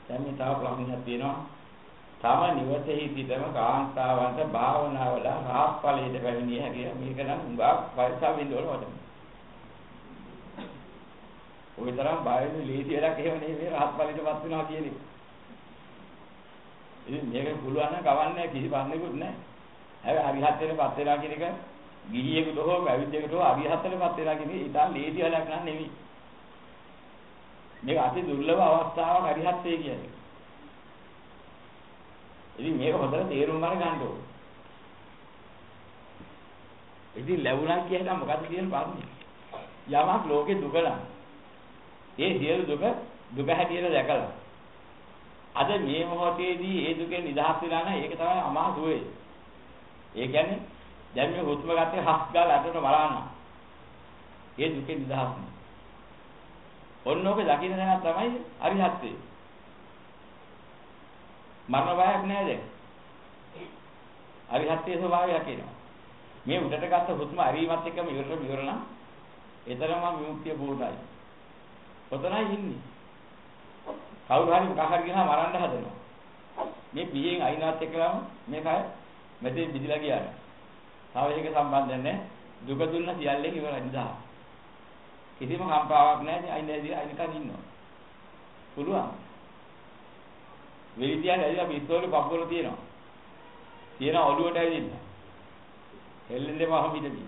දැන් මේ තව ප්‍රශ්නයක් තියෙනවා. තම නිවසේහි සිටම කාන්තාවන්ට භාවනාවල රහත් ඵලයට පැමිණිය හැකිය. මේක නම් උඟා පරිසම් විඳවල වඩන. ඔය තරම් බාහිර ලේසි වැඩක් එහෙම නෙමෙයි රහත් ඵලයටපත් වෙනවා කියන්නේ. ඉතින් මේක පුළුවන් නම් කවන්නේ කිසි ප්‍රශ්නයක්වත් නැහැ. හැබැයි අරිහත්ත්වයටපත් වෙනවා කියන එක ගිහියෙකුට හෝ පැවිද්දෙකුට හෝ අරිහත්ත්වයටපත් වෙනවා කියන එක ඉතින් ලේසි වැඩක් නෑ නෙමෙයි. මේක අති දුර්ලභ අවස්ථාවක් අරිහත්ත්වය කියන්නේ. ඉතින් මේක හොඳට තේරුම් ගන්න ඕනේ. ඉතින් ලැබුණා කියනවා මොකද්ද කියන ප්‍රශ්නේ? යමක් ලෝකේ දුක නම් ඒ සියලු දුක හැටියට දැකලා අද මේ මොහොතේදී ඒ දුකෙන් නිදහස් වෙලා නැහැ. ඒක තමයි අමාරුවේ. ඒ කියන්නේ දැන් මේ හුස්ම ගත්තේ හස් ගාලා අතට බලනවා. ඒ දුකෙන් නිදහස් නෑ. ඔන්නෝක දකින්න දැන තමයි අරිහත්ත්වය. මරණ බයක් නෑ දැන්. අරිහත්ත්වයේ ස්වභාවය හකිනවා. මේ උඩට ගත්ත හුස්ම අරීමත් එක්කම ඉවර නම් එතරම් විමුක්තිය පූර්ණයි. ඔතනයි ඉන්නේ. කවුරු හරි මොකක් හරි කියනවා මරන්න හදනවා. මේ පියෙන් අයිනාත් එක්කම මේ කය මෙතෙන් විදිලා ගියාට. තව එක සම්බන්ධයක් නැහැ. දුක දුන්න සියල්ලෙන් ඉවරයි නිදහස්. කිසිම කම්පාවක් නැහැ. අයිනේදී අයිනකන් ඉන්නවා. පුළුවන්. වෙලිතියන් ඇවිල්ලා පිස්සෝලේ පපුවල තියෙනවා. තියෙන ඔළුවට ඇවිදින්න. හෙල්ලෙන්නේ මහ පිටදී.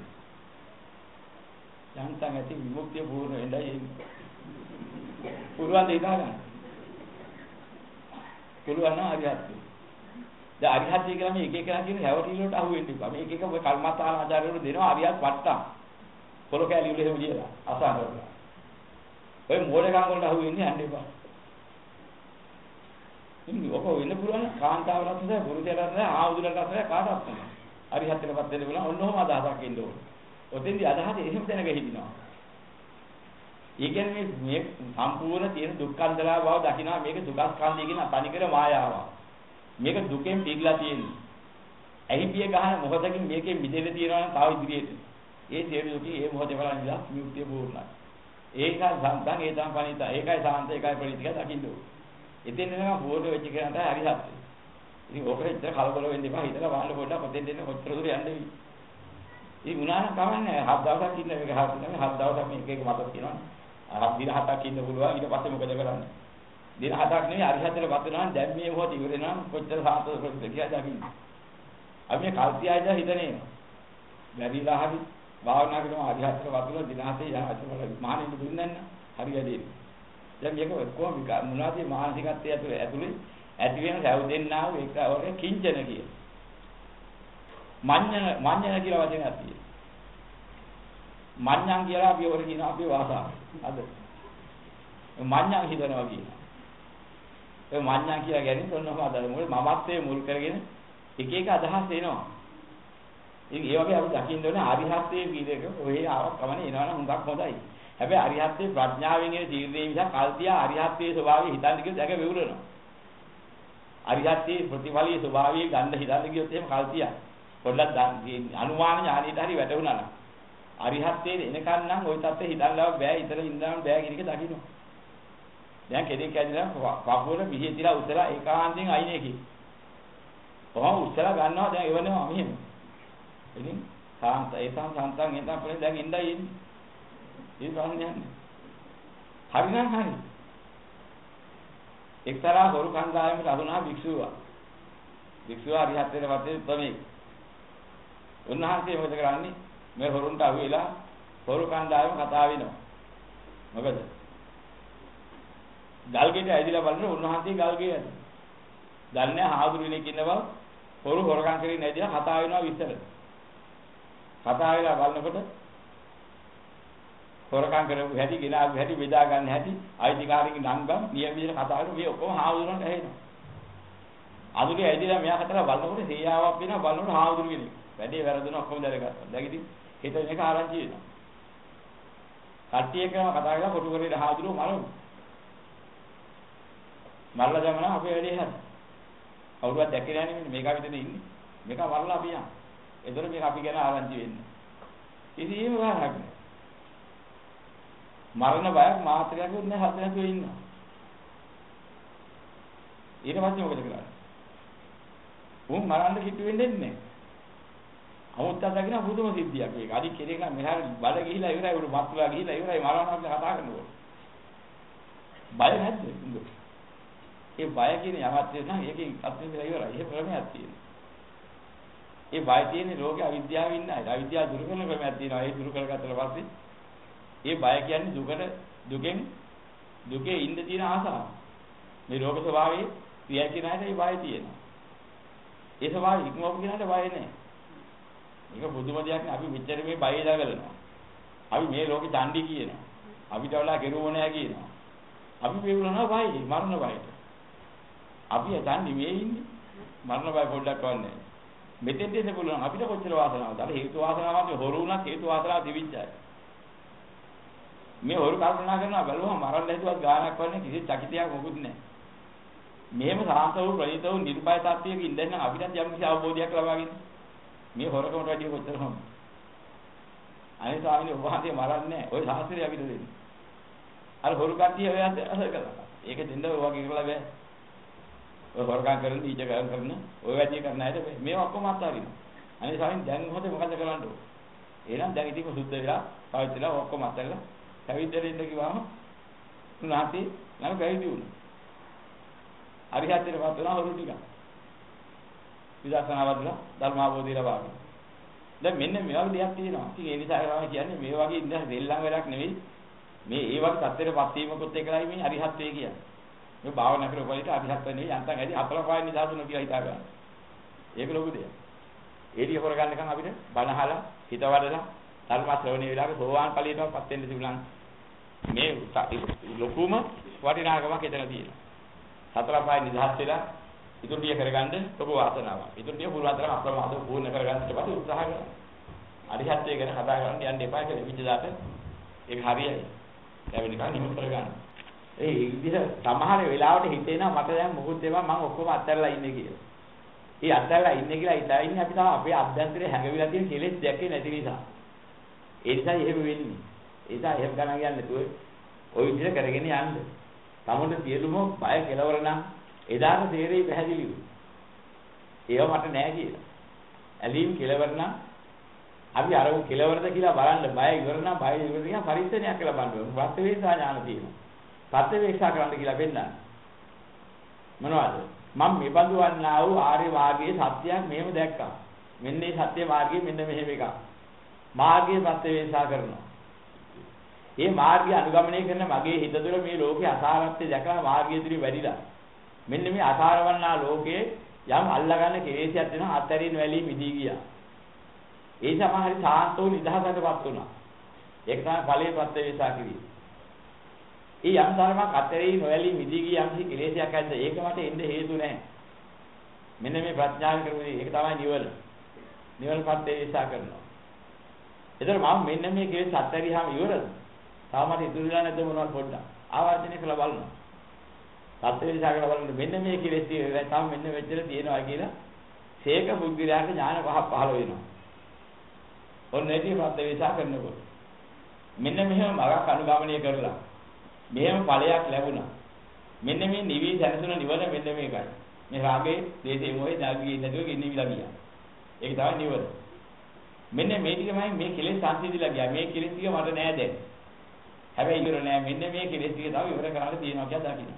යන්තම් ඇති විමුක්තිය පූර්ණ වෙන්නයි පුළුවන් දෙයක් ගන්න. පුළුවන් නම් අරිහත්ත්වය. දැන් අරිහත්ත්වය කියලා මේ එක එක කෙනා කියන හැවටිලට අහු වෙන්න එපා. මේ එක එක ඔය කර්මස්ථාන ආචාර්යවරු දෙනවා අරිහත් වට්ටම්. පොලෝ කැලි වල එහෙම කියලා අසහනවල. ඔය මෝඩකම් වලට අහු වෙන්නේ යන්න එපා. ඉතින් ඔක වෙන්න පුළුවන් කාන්තාවලත් නැහැ පුරුෂයලත් නැහැ ආවුදුලටත් නැහැ කාටවත් නැහැ. අරිහත්ත්වයටපත් වෙන්න පුළුවන් ඔන්නෝම අදහසක් එන්න ඕනේ. ඔතෙන්දී අදහස එහෙම දැනග හිටිනවා. ඒ කියන්නේ මේ සම්පූර්ණ තියෙන දුක්ඛන්දලා බව දකිනවා මේක දුක්ඛස්කන්ධය කියන තනිකර මායාවක්. මේක දුකෙන් පිළිලා තියෙන්නේ. ඇහිපිය ගහන මොහොතකින් මේකෙන් මිදෙන්න තියනවා නම් තව ඉදිරියට. ඒ සියලු දුකේ මේ මොහොතේ බලන ඉඳලා විමුක්තිය පූර්ණයි. ඒකයි සම්තං ඒතං පණිත. ඒකයි සාන්ත ඒකයි ප්‍රණීතික දකින්න ඕනේ. එතෙන් එනවා බෝධ වෙච්ච කෙනාට හරිහත්. ඉතින් ඔකට ඉතල කලබල වෙන්න එපා. හිතලා බලන්න පොඩ්ඩක් කොතෙන් දෙන්න කොච්චර දුර යන්නේ. ඉතින් උනාන කවන්නේ 7 දවසක් ඉන්න මේක හරියට නෙමෙයි 7 දවසක් මේක එක මතක තියෙනවා. අර දින 7ක් ඉන්න පුළුවන් ඊට පස්සේ මොකද කරන්නේ? දින 7ක් නෙවෙයි අරිහත්ත්වයටපත් වෙනවා නම් දැන් මේ මොහොත ඉවර වෙනවා කොච්චර සාන්තද කියලා දකින්න. අපි මේ කල්තියයිද හිතනේ. බැරිලා හරි භාවනා කරනවා අරිහත්ත්වයටපත් වෙනවා දින 7 යන අතවල මහණෙනි දුන්නේ නැහැ හරි වැඩි. දැන් මේක කොහොම මොනවද මානසිකත්වයේ ඇතුලේ ඇති වෙන සැවදෙන්නා වූ එක ඔරේ කිංචන කිය. මඤ්ඤණ කියලා වචනයක් තියෙනවා. මඤ්ඤං කියලා අපි ඔර කියන අපේ වාසාව. අද මඤ්ඤං හිතනවා කියනවා. ඒ මඤ්ඤං කියලා කියන්නේ තොන්නම අදාළ මොකද මමත්වයේ මුල් කරගෙන එක එක අදහස් එනවා. ඉතින් ඒ වගේ අපි දකින්න ඕනේ අරිහත්ත්වයේ පිළිදෙක ඔය ආවක් කමනේ එනවනම් හුඟක් හොඳයි. හැබැයි අරිහත්ත්වයේ ප්‍රඥාවෙන් එන තීරණේ නිසා කල්තියා අරිහත්ත්වයේ ස්වභාවය හිතන්න කියොත් ඒක වෙවුලනවා. අරිහත්ත්වයේ ප්‍රතිඵලයේ ස්වභාවය ගන්න හිතන්න කියොත් එහෙම කල්තියා පොඩ්ඩක් අනුමාන ඥානෙට හරි වැටුණා නම් අරිහත්ත්වයේ එනකන් නම් ওই තත්ත්වෙ හිතන්නව බෑ ඉතල ඉඳන් බෑ කියන එක දකින්න. දැන් කෙනෙක් ඇදිලා පපුවල පිහිය තියලා උසලා ඒකාන්තයෙන් අයිනේ කි. කොහොම උසලා ගන්නවා දැන් එවනවා මෙහෙම. ඉතින් සාන්තං එතන පොලේ දැන් ඉඳලා ඉන්නේ. ඒ ප්‍රශ්නේ නැහැ. හරිනම් හරි. එක්තරා හොරු කන්දායමකට අඳුනා භික්ෂුවා. භික්ෂුව අරිහත්ත්වයට පස්සේ තමයි. උන්වහන්සේ මොකද කරන්නේ? මේ හොරුන්ට අහුවෙලා හොරු කන්දායම කතා වෙනවා. මොකද? ගල්ගෙඩ ඇදිලා බලන උන්වහන්සේ ගල්ගේ ඇද. දන්නේ හාමුදුරු කෙනෙක් ඉන්න බව හොරු හොරකම් කරගෙන ඇදිලා කතා වෙනවා විතර. කතා වෙලා බලනකොට හොරකම් කරපු හැටි, ගෙනාවු හැටි, බෙදා ගන්න හැටි, අයිතිකාරකින් නංගම් නියම විදිහට කතා කරලා මේ ඔක්කොම හාමුදුරන්ට ඇහෙනවා. අඳුරේ ඇදිලා මෙයා කතලා බලනකොට හේයාවක් වෙනවා බලනකොට හාමුදුරු කෙනෙක්. වැඩේ වැරදුන ඔක්කොම දැනගත්තා. දැන් ඉතින් හිත මේක ආරංචි වෙනවා. කට්ටිය එකම කතා කරලා කොටු කරේ හාමුදුරුවෝ මරමු. මරලා දැමන අපේ වැඩේ හරි. කවුරුවත් දැක්කේ නැහැ නේ මේක විදිහට ඉන්නේ. මේක මරලා අපි යනවා. ඒතර මේක අපි ගැන ආරංචි වෙන්නේ. ඉතින් ඒව ගන්නක් නෑ. මරණ බයක් මාත්‍රයක් නැහැ හදනකෝ ඉන්නවා. ඊට පස්සේ මොකද කරන්නේ? උන් මරන්න කිට්ටු වෙන්නේ නැහැ. අමුත්තා දකින්න පුදුම සිද්ධියක් ඒක. අදි කෙනෙක් නම් මෙහාට බඩ ගිහිලා ඉවරයි උඩ මත්තුලා ගිහිලා ඉවරයි මරනවා කියලා කතා කරනකොට. බය නැද්ද? ඒ බය කියන යමක් තියෙනවා ඒකෙන් අත්විඳලා ඉවරයි. ඒක ක්‍රමයක් තියෙනවා. ඒ බය තියෙන ලෝකේ අවිද්‍යාව ඉන්න අය. අවිද්‍යාව දුරු කරන ක්‍රමයක් තියෙනවා. ඒ දුරු කරගත්තට පස්සේ ඒ බය කියන්නේ දුකේ ඉන්න තියෙන ආසාව. මේ ලෝක ස්වභාවයේ ක්‍රියා කියන අයට ඒ බය තියෙනවා. ඒ ස්වභාවය ඉක්මවපු කෙනාට බය නැහැ. මේක බුදුම දෙයක් නේ අපි මෙච්චර මේ බය දාගලනවා. අපි මේ ලෝකේ චණ්ඩි කියනවා. අපිට වඩා කෙරුවෝ නැහැ කියනවා. අපි වේවුලනවා බයයි මරණ බයට. අපි චණ්ඩි මේ ඉන්නේ. මරණ බය පොඩ්ඩක් වන්නේ. මෙතෙන් දෙන්න පුළුවන් අපිට කොච්චර වාසනාවද? අර හේතු වාසනාවක් හොරු උනත් හේතු වාසනාව දිවිච්චයි. මේ හොරු කල්පනා කරනවා බලුවා මරන්න හිතුවත් ගානක් වන්නේ කිසි චකිතයක් මොකුත් නැහැ. මේම සාන්ත වූ ප්‍රණීත වූ නිර්භය තත්ත්වයක ඉඳන් අපිට යම් කිසි අවබෝධයක් ලබාගෙන මේ හොරකමට වැඩිය කොච්චර හොඳ. අනේ ස්වාමීනි ඔබ වහන්සේ මරන්නේ නැහැ. ওই ශාස්ත්‍රය අපිට දෙන්නේ. අර හොරු කට්ටිය ඔය අසර කළා. ඒක දෙන්න ඔය වගේ කරලා බෑ. ඔය හොරකම් කරන ඊට කරන ඔය වැඩි කරන අයට මේ ඔක්කොම අත්හරිනවා. අනේ ස්වාමීනි දැන් මොකද කරන්න ඕන? එහෙනම් දැන් ඉතින් සුද්ධ වෙලා පවිත්‍රලා ඔක්කොම අත්හැරලා පැවිද්දට ඉන්න කිව්වම උන්වහන්සේ නම් පැවිදි වුණා. අරිහත්ත්වයට පත් වුණා හොරු ටික. විදර්ශනා වදලා ධර්මාවබෝධය ලබා ගන්න. දැන් මෙන්න මේ වගේ දෙයක් තියෙනවා. ඉතින් ඒ නිසා තමයි කියන්නේ මේ වගේ ඉඳන් දෙල්ලම් වැඩක් නෙවෙයි. මේ ඒ වගේ තත්ත්වයට පත් වීමකොත් එකලයි මේ අරිහත්ත්වය කියන්නේ. මේ භාවනා කරපුවාට අරිහත්ත්වය නෙවෙයි යන්තම් ඇදී අපලපාය නිදාසුන කියලා හිතා ගන්න. ඒක ලොකු දෙයක්. ඒ ටික කරගන්නකම් අපිට බණහලා හිත වඩලා ධර්ම ශ්‍රවණය වෙලාවේ සෝවාන් ඵලයටපත් වෙන්න තිබුණා. මේ ලොකුම වටිනාකමක් එතන තියෙනවා. සතර පාය නිදහස් වෙලා ඉතුරුටිය කරගන්න ලොකු වාසනාවක්. ඉතුරුටිය පුරාතන අප්‍රමාදව පූර්ණ කරගන්න ඊට පස්සේ උත්සාහ කරනවා. අරිහත්ත්වය ගැන කතා කරන්න යන්න එපා කියලා විචදාට ඒක හරියයි. දැන් නිකන් නිම කරගන්න. ඒ විදිහට සමහර වෙලාවට හිතේනවා මට දැන් මොකුත් ඒවා මම ඔක්කොම අත්හැරලා ඉන්නේ කියලා. ඒ අත්හැරලා ඉන්නේ කියලා හිතා ඉන්නේ අපි තාම අපේ අභ්‍යන්තරේ හැඟවිලා තියෙන කෙලෙස් දැක්කේ නැති නිසා. ඒ නිසා එහෙම වෙන්නේ. ඒ නිසා එහෙම ගණන් ගන්න නැතුව ওই විදිහට කරගෙන යන්න. තමොන්ට සියලුම බය කෙලවර නම් එදාට තේරෙයි පැහැදිලිව. ඒව මට නෑ කියලා. ඇලීම් කෙලවර නම් අපි අර කෙලවරද කියලා බලන්න බය ඉවර නම් බය ඉවර කියන පරිස්සමයක් කියලා බලන්න. ප්‍රත්‍යවේක්ෂා ඥාන තියෙනවා. ප්‍රත්‍යවේක්ෂා කරන්න කියලා වෙන්නන්නේ. මොනවද? මම මේ බඳු වන්නා වූ ආර්ය මාර්ගයේ සත්‍යයක් මෙහෙම දැක්කා. මෙන්න මේ සත්‍ය මාර්ගයේ මෙන්න මෙහෙම එකක්. මාර්ගයේ ප්‍රත්‍යවේක්ෂා කරනවා. මේ මාර්ගය අනුගමනය කරන මගේ හිත තුළ මේ ලෝකේ අසාරත්වය දැකලා මාර්ගය දිහා වැඩිලා. මෙන්න මේ අසාරවන්නා ලෝකයේ යම් අල්ලගන්න කෙලෙසයක් දෙනවා අත්තරින් වැලී මිදී ගියා. ඒ සමහරි සාන්තෝ නිදහසටපත් වුණා. ඒක තමයි ඵලයේ ප්‍රත්‍යවේක්ෂා කිරීම. ඒ යම් ධර්මයක් අත්තරින් වැලී මිදී ගිය යම් කෙලෙසයක් ඇද්ද ඒක මට එන්න හේතු නැහැ. මෙන්න මේ ප්‍රඥාව කරුවේ ඒක තමයි නිවන. නිවන ප්‍රත්‍යවේක්ෂා කරනවා. එතකොට මම මෙන්න මේ කෙලෙස් අත්තරිහාම ඉවරද? තාමත් ඉතුරුලා නැද්ද මොනවද පොඩ්ඩක් ආවර්ජනය කරලා බලන්න. ප්‍රත්‍යවේක්ෂා කරලා බලන්න මෙන්න මේ කෙලෙස් ඉවරයි තාම මෙන්න මෙච්චර තියෙනවා කියලා සීක බුද්ධිලාට ඥාන පහක් පහළ වෙනවා. ඔන්න ඒකේ ප්‍රත්‍යවේක්ෂා කරනකොට මෙන්න මෙහෙම මගක් අනුගමනය කරලා මෙහෙම ඵලයක් ලැබුණා. මෙන්න මේ නිවි දැනසුන නිවන මෙන්න මේකයි. මේ රාගේ දේශේ මොහේ දාගී නැතුව ගිනිවිලා ගියා. ඒක තමයි නිවන. මෙන්න මේ ටිකමයි මේ කෙලෙස් සංසිඳිලා ගියා. මේ කෙලෙස් ටික මට නෑ දැන්. හැබැයි ඉවර නෑ මෙන්න මේ කෙලෙස් ටික තව ඉවර කරන්න තියෙනවා කියලා දකින්න.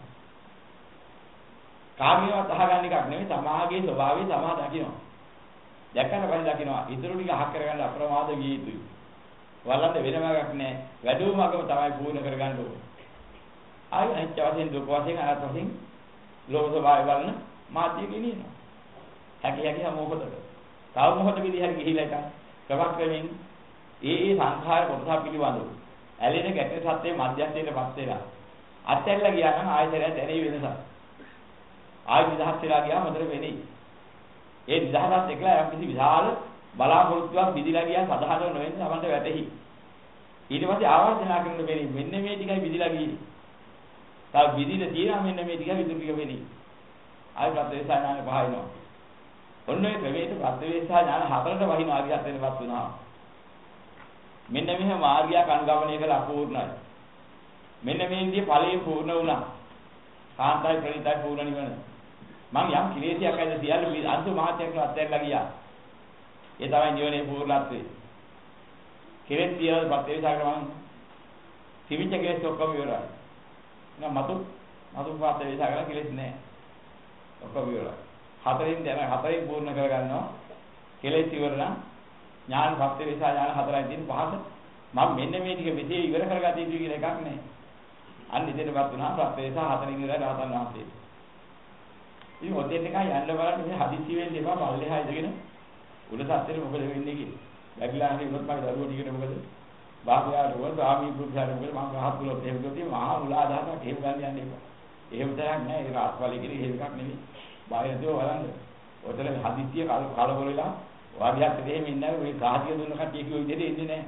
කාර්යවත් අහගන්න එකක් නෙමෙයි සමාගයේ ස්වභාවය සමා දකින්නවා. දැක්කම පස්සේ දකින්නවා ඉතුරු ටික අහක් කරගන්න අප්‍රමාද විය යුතුයි. වලන්න වෙනමක් නෑ. වැඩුවමගම තමයි පූර්ණ කරගන්න ඕනේ. ආයි අනිත්‍ය වශයෙන් දුක් වශයෙන් අනාත්ම වශයෙන් ලෝක ස්වභාවය බලන මාත්‍ය ගෙනියනවා. හැකිය මොකටද? තව මොකටද හරි ගිහිලා එක ක්‍රමක්‍රමෙන් ඒ සංඛාර කොටස පිළිබඳව ඇලෙන ගැටේ සත්‍යයේ මධ්‍යස්ථයටපත් වෙලා අත්හැරලා ගියා නම් ආයතරය දැනෙයි වෙනසක්. ආයි නිදහස් වෙලා ගියාම හොඳට වෙන්නේ. ඒ නිදහසත් එක්කලා යම් කිසි විශාල බලාපොරොත්තුවක් විදිලා ගියා සදාහන නොවෙන්න අපන්ට වැටහි. ඊට පස්සේ ආවර්ජනා කරන වෙන්නේ මෙන්න මේ ටිකයි විදිලා ගියේ. තව විදිලා තියෙනවා මෙන්න මේ ටික විදුරු ටික වෙන්නේ. ආයි ප්‍රත්‍යවේක්ෂා ඥාන පහයිනවා. ඔන්න ඔය ක්‍රමයට ප්‍රත්‍යවේක්ෂා ඥාන හතරට වහිනවා අරිහත් වෙනපත් වුණා. මෙන්න මෙහෙම මාර්ගයක් අනුගමනය කළ අපූර්ණයි. මෙන්න මේ විදිහේ ඵලයේ පූර්ණ වුණා. කාන්තයි ප්‍රණීතයි පූර්ණ නිවන. මම යම් කිලේශයක් ඇද සියල්ල අන්තු මහත්යක් අත්හැරලා ගියා. ඒ තමයි නිවනේ පූර්ණත්වය. කෙලෙස් පියවල පත්‍යවිසාරක මම තිවිච්ච කෙලෙස් ඔක්කොම ඉවරයි. නම මතු පත්‍යවිසාරක කෙලෙස් නැහැ. ඔක්කොම ඉවරයි. හතරෙන් පූර්ණ කරගන්නවා. කෙලෙස් ඉවර නම් ඥාන පත්‍යවිසා ඥාන හතරයි තියෙන පහක මම මෙන්න මේ ටික මෙතේ ඉවර කරගatiya යුතු කියලා එකක් නැහැ. අන්න ඉතින්පත් වුණා පත්‍යවිසා හතරින් ඉවරයි රහතන් වහන්සේ. ඉතින් ඔතෙන් එකයි යන්න බලන්න මේ හදිස්සි වෙන්න එපා පල්ලෙහා ඉඳගෙන උඩ සත්‍යෙට මොකද වෙන්නේ කියලා. වැగిලා හරි උනත් මගේ දරුවෝ ටිකට මොකද? බාහිරට වල ස්වාමී පුරුෂයාට මොකද මම රහත් වුණොත් එහෙම කිව්වොත් මහා මුලාදානක් එහෙම ගන්න යන්න එපා. එහෙම තරක් නෑ ඒ රාස්වලේ කියන එහෙම එකක් නෙවෙයි. බාහිරදෝ බලන්න. ඔතන හදිස්සිය කලබල වෙලා වාදියාත් දෙහෙම ඉන්නේ නැහැ. ඔය සාහිත්‍ය දුන්න කට්ටිය කිව්ව විදිහට ඉන්නේ නැහැ.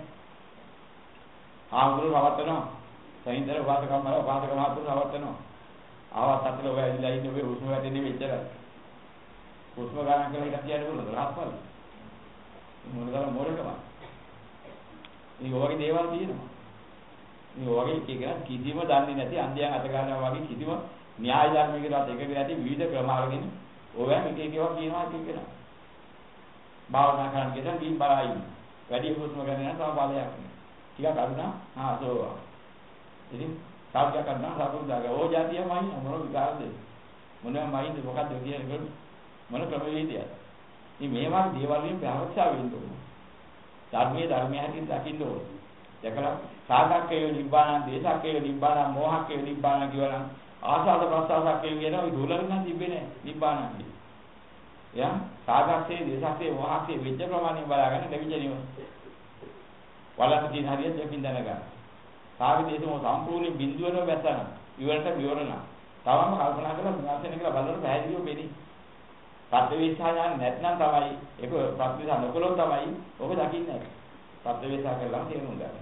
ආමුරු රවටනවා. සයින්දර වාදක මහතුරු රවටනවා. ආවත් අතල ඔය ඇවිල්ලා ඉන්නේ ඔය හුස්ම වැටෙන්නේ මෙච්චරයි. හුස්ම ගන්න කියලා හිතක් කියන්නේ මොනවද? රාස්වල. මොනවාද මොරකම. මේ වගේ දේවල් තියෙනවා. මේ වගේ එක කිසිම දන්නේ නැති අන්ධයන් අත ගන්නවා වගේ කිසිම න්‍යාය ධර්මයකට එකක නැති විවිධ ක්‍රම අරගෙන ඕවා එක එක ඒවා කියනවා එක එක. භාවනා කරන කෙනා ගින් බලයි. වැඩි හුස්ම ගන්න නම් තව බලයක්. ටිකක් අරුණා ආසෝවා. ඉතින් සාධ්‍ය කරනවා සාපුරුදාගේ ඕ જાතියමයි මොන විකාරද? මොනවායිද මොකද්ද කියන්නේ මොන ක්‍රමවේදයක්ද? ඉතින් මේවා දේවල් වලින් ප්‍රාර්ථනා වෙන්න ඕනේ. ධර්මයේ හැටින් දකින්න ඕනේ. දැකලා සාගක්කේ නිබ්බාන, දේශක්කේ නිබ්බාන, මෝහක්කේ නිබ්බාන කියවනම් ආසාද ප්‍රසආසක්කේ කියනවා ඒ දුලරින් තිබෙන්නේ නිබ්බාන කියන්නේ. එයා සාගක්කේ, දේශක්කේ, මෝහක්කේ වෙච්ච ප්‍රමාණය බලාගෙන දෙවිච නිවන. වලක් තියෙන හරියට දෙකින් දැනගන්න. සාවි දේශම සම්පූර්ණ බිඳුවන වැසන ඉවරට විවරණ. තවම කල්පනා කරලා විනාශන කියලා බලන්න පැහැදිලිව වෙන්නේ. පත්‍යවේශා ඥාන නැත්නම් තමයි ඒක ප්‍රතිවිසා නොකළොත් තමයි ඔබ දකින්නේ නැහැ. පත්‍යවේශා කළාම තේරුම් ගන්න.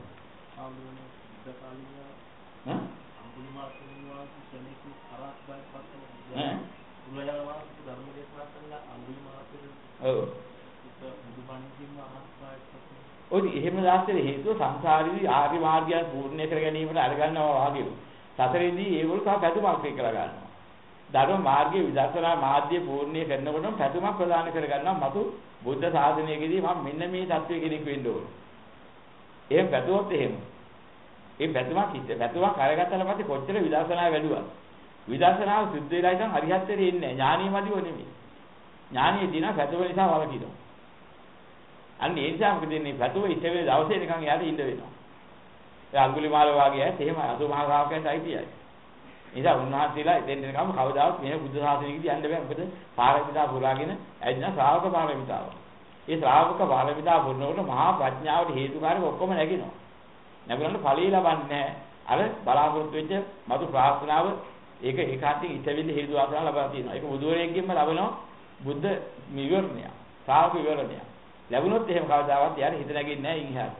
අම්බුලිමාල කියනවා කෙනෙකු හරක් බයිපත් කරනවා. උලයනවා ධර්ම දේශනා කරලා අම්බුලිමාල ඔව්. බුදුබණ කියනවා හරක් බයිපත් කරනවා. ඔය එහෙම දාස්තේ හේතුව සංසාරී ආර්ය මාර්ගය පූර්ණේ කර ගැනීමට අරගන්නවා වගේ. සතරේදී ඒගොල්ලෝ තා පැතුමක් එක් කරලා ගන්නවා. ධර්ම මාර්ගයේ විදර්ශනා මාධ්‍ය පූර්ණේ කරනකොටම පැතුමක් ප්‍රදාන කර ගන්නවා. මතු බුද්ධ ශාසනයකදී මම මෙන්න මේ தත්වයේ කෙනෙක් වෙන්න ඕන. එහෙම පැතුවොත් එහෙම. ඒ පැතුමක් අරගත්තාට පස්සේ කොච්චර විදර්ශනා වැඩුවා. විදර්ශනාව සිද්ධ වෙලා ඉතින් හරියටට එන්නේ නැහැ. ඥානීයමදිව නෙමෙයි. ඥානීය දින පැතුම නිසා වලකිනවා. අන්න ඒ නිසා මොකද මේ පැතුම ඉස්සෙල්ලා දවසේ නිකන් යාට ඉඳ වෙනවා. ඒ අඟුලිමාල වාගේ ඇත් එහෙම අසු මහා ශ්‍රාවකයන්ට අයිතියි. නිසා උන්වහන්සේලා එතෙන් දෙනකම් කවදාවත් මේ බුද්ධ ශාසනයකදී යන්න බෑ. මොකද පාරමිතා පුරාගෙන ඇවිත් ශ්‍රාවක පාරමිතාව. ඒ ශ්‍රාවක පාරමිතාව පුරනකොට මහා ප්‍රඥාවට හේතුකාරක ඔක්කොම නැගිනවා. නැගුණාට ඵලී ලබන්නේ නැහැ. අර බලාපොරොත්තු වෙච්ච මතු ප්‍රාර්ථනාව ඒක ඒකාන්තයෙන් ඉතෙවිලි හේතු ආසන ලබා තියෙනවා. ඒක බුදුරෙක්ගෙන්ම ලබනවා බුද්ධ විවරණය. ශ්‍රාවක විවරණය. ලැබුණොත් එහෙම කවදාවත් යාර හිත නැගින්නේ නැහැ ඉන්හාට.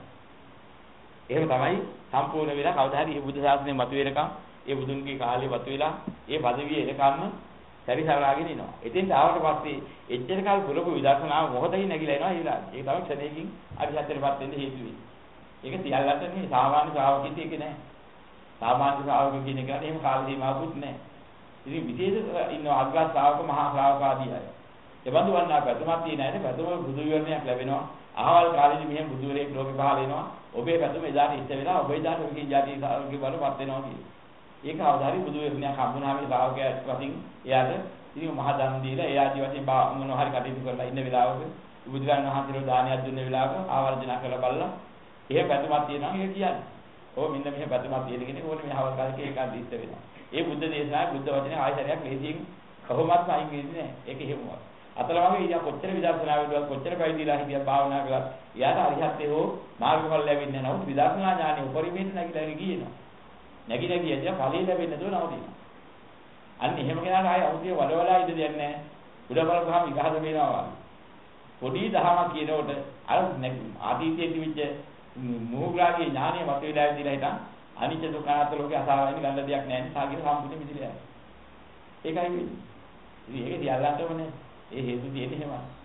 එහෙම තමයි සම්පූර්ණ වෙලා කවදා හරි මේ බුද්ධ ශාසනය මතුවෙනකම් ඒ බුදුන්ගේ කාලේ මතුවෙලා ඒ පදවිය එනකම්ම පරිසරාගෙන ඉනවා. එතෙන්ට ආවට පස්සේ එච්චර කාල පුරපු විදර්ශනාව මොහොතකින් නැగిලා එනවා ඒ වෙලාවට. ඒක තමයි ක්ෂණයකින් අරිහත්ත්වයටපත් වෙන්න හේතු වෙන්නේ. ඒක සියල්ලට නෙමෙයි සාමාන්‍ය ශ්‍රාවකෙක් ඒක නෑ. සාමාන්‍ය ශ්‍රාවක කියන එකට එහෙම කාල සීමාවකුත් නෑ. ඉතින් විශේෂ ඉන්න අග්‍ර ශ්‍රාවක මහා ශ්‍රාවක ආදී අය. ඒ බඳු වන්නා පැතුමක් තියෙන අයට පැතුම බුදු විවරණයක් ලැබෙනවා. අහවල් කාලෙදි මෙහෙම බුදුරෙක් ලෝකේ පහළ වෙනවා. ඔබේ පැතුම එදාට ඉස්ත වෙලා ඔබේ දාට ඔබේ ජාති සාරෝග්‍ය බලපත් වෙනවා කියන්නේ. ඒක අවදාරි බුදු විවරණයක් හම්බුනාම ඒ ශ්‍රාවකයාට වශයෙන් එයාට ඉතින් මහා දන් දීලා ඒ ආදි වශයෙන් මොනවා හරි කටයුතු කරලා ඉන්න වෙලාවක බුදුරජාණන් වහන්සේට දානයක් දුන්න වෙලාවක ආවර්ජන කරලා බලලා එහෙම පැතුමක් තියෙනවා ඒක කියන්නේ. ඕ මෙන්න මෙහෙම පැතුමක් තියෙන කෙනෙක් ඕනේ මේ අවල් කාලේ ඒක අදිස්ත වෙනවා. ඒ බුද්ධ දේශනාවේ බුද්ධ වචනේ ආයතනයක් ලේසියෙන් කොහොමවත් අයින් වෙන්නේ නැහැ. ඒක එහෙමවත්. අතල වගේ ඊට කොච්චර විදර්ශනා වේදුවත් කොච්චර පැවිදිලා හිටියත් භාවනා කළා. යාට අරිහත්ත්වේ හෝ මාර්ගඵල ලැබෙන්නේ නැහැ. නමුත් විදර්ශනා ඥානෙ උපරිමයෙන් නැగిලා ගියනවා. නැගිලා ගියද ඵලෙ ලැබෙන්නේ නැතුව නවතිනවා. අන්න එහෙම කෙනාට ආයේ අවුතිය වලවලා ඉඳ දෙන්නේ නැහැ. උඩබල ගහම ඉගහද වෙනවා වගේ. පොඩි දහමක් කියනකොට අර ආදීතියේ තිබිච්ච මෝග්‍රාගේ ඥානය මතුවලා ඉඳලා හිටන් අනිත්‍ය දුක්ඛ අනාත්ම ලෝකේ අසාවෙන්නේ ගන්න දෙයක් නැහැ. සාගිර සම්පූර්ණ මිදිලා යනවා. ඒකයි වෙන්නේ. ඉතින් ඒක දියල්ලාටම නේ. ඒ හේතු තියෙන්නේ එහෙමයි.